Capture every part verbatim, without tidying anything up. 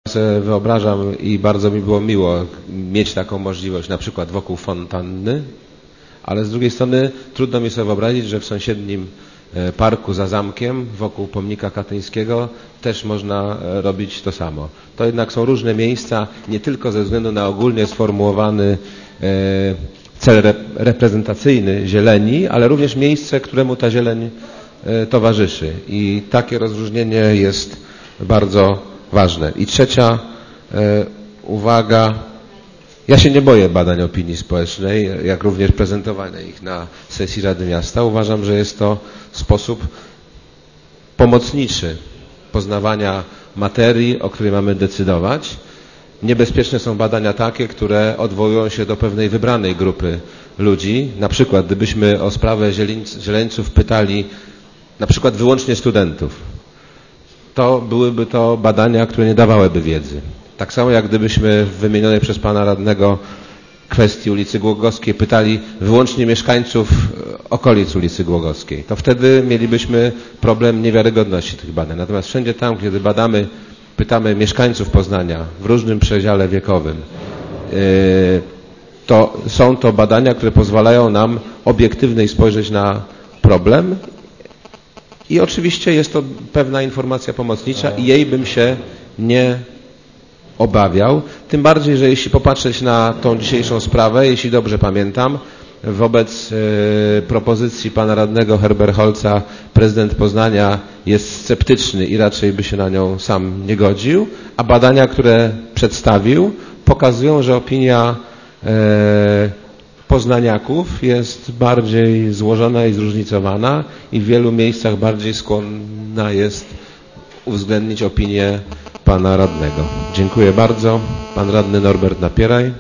sobie wyobrażam i bardzo mi było miło mieć taką możliwość na przykład wokół fontanny, ale z drugiej strony trudno mi sobie wyobrazić, że w sąsiednim parku za zamkiem, wokół pomnika katyńskiego też można robić to samo. To jednak są różne miejsca, nie tylko ze względu na ogólnie sformułowany cel reprezentacyjny zieleni, ale również miejsce, któremu ta zieleń towarzyszy. I takie rozróżnienie jest bardzo ważne. I trzecia uwaga. Ja się nie boję badań opinii społecznej, jak również prezentowania ich na sesji Rady Miasta. Uważam, że jest to sposób pomocniczy poznawania materii, o której mamy decydować. Niebezpieczne są badania takie, które odwołują się do pewnej wybranej grupy ludzi. Na przykład, gdybyśmy o sprawę zieleńców pytali na przykład wyłącznie studentów, to byłyby to badania, które nie dawałyby wiedzy. Tak samo jak gdybyśmy w wymienionej przez pana radnego kwestii ulicy Głogowskiej pytali wyłącznie mieszkańców okolic ulicy Głogowskiej, to wtedy mielibyśmy problem niewiarygodności tych badań. Natomiast wszędzie tam, kiedy badamy, pytamy mieszkańców Poznania w różnym przedziale wiekowym, to są to badania, które pozwalają nam obiektywniej spojrzeć na problem i oczywiście jest to pewna informacja pomocnicza i jej bym się nie obawiał. Tym bardziej, że jeśli popatrzeć na tą dzisiejszą sprawę, jeśli dobrze pamiętam, wobec y, propozycji pana radnego Herberholza prezydent Poznania jest sceptyczny i raczej by się na nią sam nie godził, a badania, które przedstawił, pokazują, że opinia y, poznaniaków jest bardziej złożona i zróżnicowana i w wielu miejscach bardziej skłonna jest uwzględnić opinię pana radnego. Dziękuję bardzo. Pan radny Norbert Napieraj.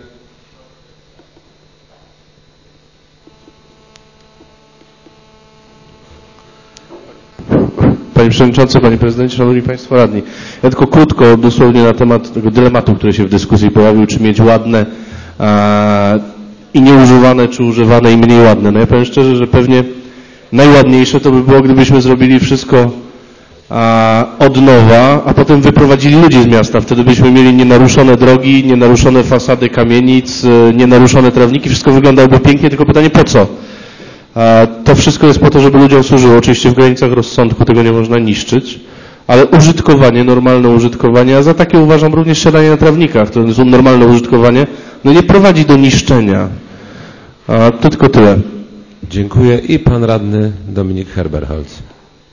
Panie Przewodniczący, Panie Prezydencie, Szanowni Państwo Radni. Ja tylko krótko, dosłownie na temat tego dylematu, który się w dyskusji pojawił, czy mieć ładne a, i nieużywane, czy używane i mniej ładne. No ja powiem szczerze, że pewnie najładniejsze to by było, gdybyśmy zrobili wszystko a, od nowa, a potem wyprowadzili ludzi z miasta. Wtedy byśmy mieli nienaruszone drogi, nienaruszone fasady kamienic, nienaruszone trawniki. Wszystko wyglądałoby pięknie, tylko pytanie po co? A, to wszystko jest po to, żeby ludziom służyło. Oczywiście w granicach rozsądku tego nie można niszczyć, ale użytkowanie, normalne użytkowanie, a za takie uważam również siadanie na trawnikach, to jest normalne użytkowanie, no nie prowadzi do niszczenia. A, to tylko tyle. Dziękuję. I pan radny Dominik Herberholz.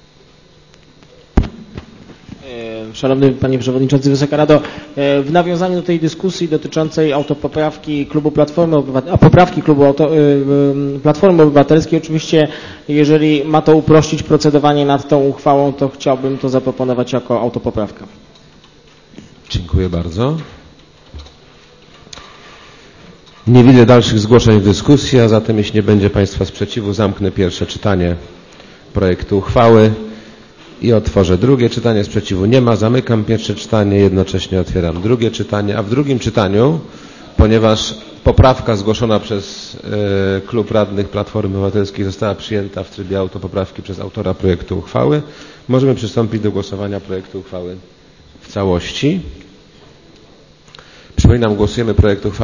Szanowny Panie Przewodniczący, Wysoka Rado, w nawiązaniu do tej dyskusji dotyczącej autopoprawki Klubu Platformy Obywatelskiej, a poprawki Klubu Auto, Platformy Obywatelskiej, oczywiście jeżeli ma to uprościć procedowanie nad tą uchwałą, to chciałbym to zaproponować jako autopoprawkę. Dziękuję bardzo. Nie widzę dalszych zgłoszeń w dyskusji, a zatem jeśli nie będzie Państwa sprzeciwu, zamknę pierwsze czytanie projektu uchwały i otworzę drugie czytanie. Sprzeciwu nie ma. Zamykam pierwsze czytanie, jednocześnie otwieram drugie czytanie, a w drugim czytaniu, ponieważ poprawka zgłoszona przez y, Klub Radnych Platformy Obywatelskiej została przyjęta w trybie autopoprawki przez autora projektu uchwały, możemy przystąpić do głosowania projektu uchwały w całości. Przypominam, głosujemy projekt uchwały